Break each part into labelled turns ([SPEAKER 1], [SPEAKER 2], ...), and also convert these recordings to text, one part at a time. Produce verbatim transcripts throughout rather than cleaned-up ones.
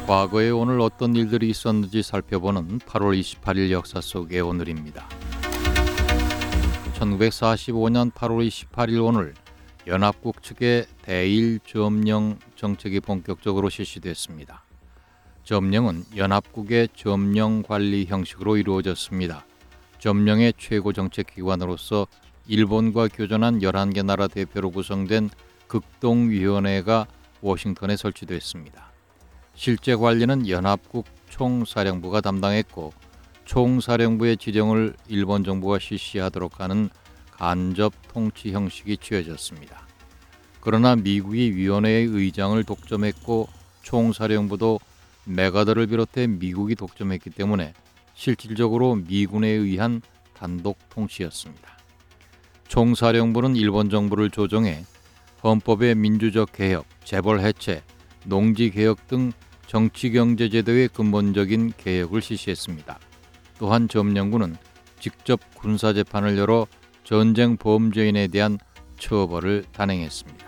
[SPEAKER 1] 과거에 오늘 어떤 일들이 있었는지 살펴보는 팔월 이십팔일 역사 속의 오늘입니다. 천구백사십오년 팔월 이십팔일 오늘 연합국 측의 대일 점령 정책이 본격적으로 실시됐습니다. 점령은 연합국의 점령 관리 형식으로 이루어졌습니다. 점령의 최고 정책기관으로서 일본과 교전한 열한 개 나라 대표로 구성된 극동위원회가 워싱턴에 설치됐습니다. 실제 관리는 연합국 총사령부가 담당했고 총사령부의 지령을 일본 정부가 실시하도록 하는 간접 통치 형식이 취해졌습니다. 그러나 미국이 위원회의 의장을 독점했고 총사령부도 메가더를 비롯해 미국이 독점했기 때문에 실질적으로 미군에 의한 단독 통치였습니다. 총사령부는 일본 정부를 조정해 헌법의 민주적 개혁, 재벌 해체, 농지 개혁 등 정치경제제도의 근본적인 개혁을 실시했습니다. 또한 점령군은 직접 군사재판을 열어 전쟁 범죄인에 대한 처벌을 단행했습니다.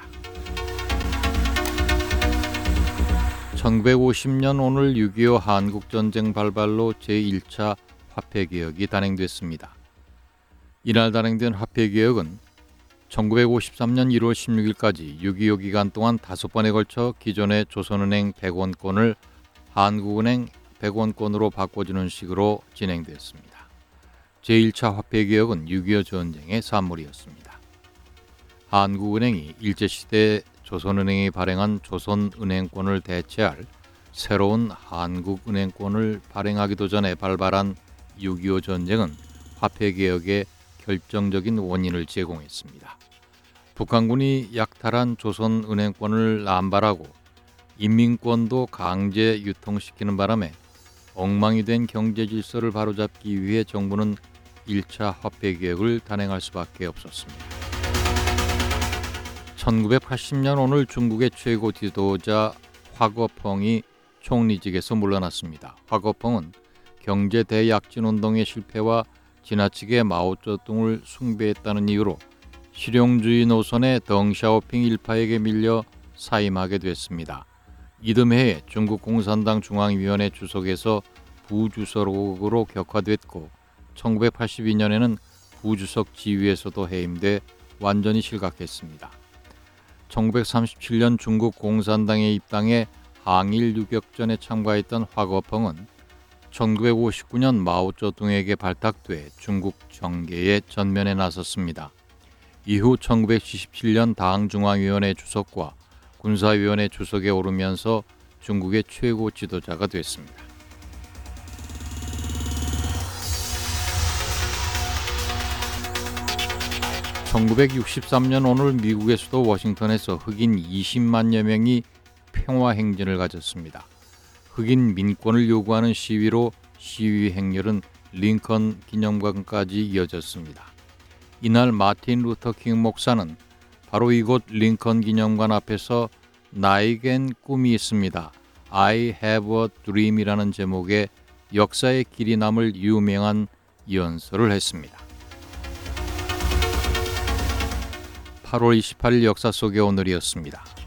[SPEAKER 1] 천구백오십년 오늘 육이오 한국전쟁 발발로 제일 차 화폐개혁이 단행됐습니다. 이날 단행된 화폐개혁은 천구백오십삼년 일월 십육일까지 육이오 기간 동안 다섯 번에 걸쳐 기존의 조선은행 백 원권을 한국은행 백 원권으로 바꿔주는 식으로 진행됐습니다. 제일 차 화폐개혁은 육이오 전쟁의 산물이었습니다. 한국은행이 일제시대 조선은행이 발행한 조선은행권을 대체할 새로운 한국은행권을 발행하기도 전에 발발한 육이오 전쟁은 화폐개혁의 결정적인 원인을 제공했습니다. 북한군이 약탈한 조선은행권을 남발하고 인민권도 강제 유통시키는 바람에 엉망이 된 경제 질서를 바로잡기 위해 정부는 일 차 화폐개혁을 단행할 수밖에 없었습니다. 천구백팔십년 오늘 중국의 최고 지도자 화거펑이 총리직에서 물러났습니다. 화거펑은 경제 대약진운동의 실패와 지나치게 마오쩌둥을 숭배했다는 이유로 실용주의 노선의 덩샤오핑 일파에게 밀려 사임하게 됐습니다. 이듬해에 중국 공산당 중앙위원회 주석에서 부주석으로 격화됐고 천구백팔십이년에는 부주석 지위에서도 해임돼 완전히 실각했습니다. 천구백삼십칠년 중국 공산당에 입당해 항일 유격전에 참가했던 화거펑은 천구백오십구년 마오쩌둥에게 발탁돼 중국 정계의 전면에 나섰습니다. 이후 천구백칠십칠년 당중앙위원회 주석과 군사위원회 주석에 오르면서 중국의 최고 지도자가 됐습니다. 천구백육십삼년 오늘 미국의 수도 워싱턴에서 흑인 이십만여 명이 평화행진을 가졌습니다. 흑인 민권을 요구하는 시위로 시위 행렬은 링컨 기념관까지 이어졌습니다. 이날 마틴 루터 킹 목사는 바로 이곳 링컨 기념관 앞에서 나에겐 꿈이 있습니다. I have a dream이라는 제목의 역사의 길이 남을 유명한 연설을 했습니다. 팔월 이십팔일 역사 속의 오늘이었습니다.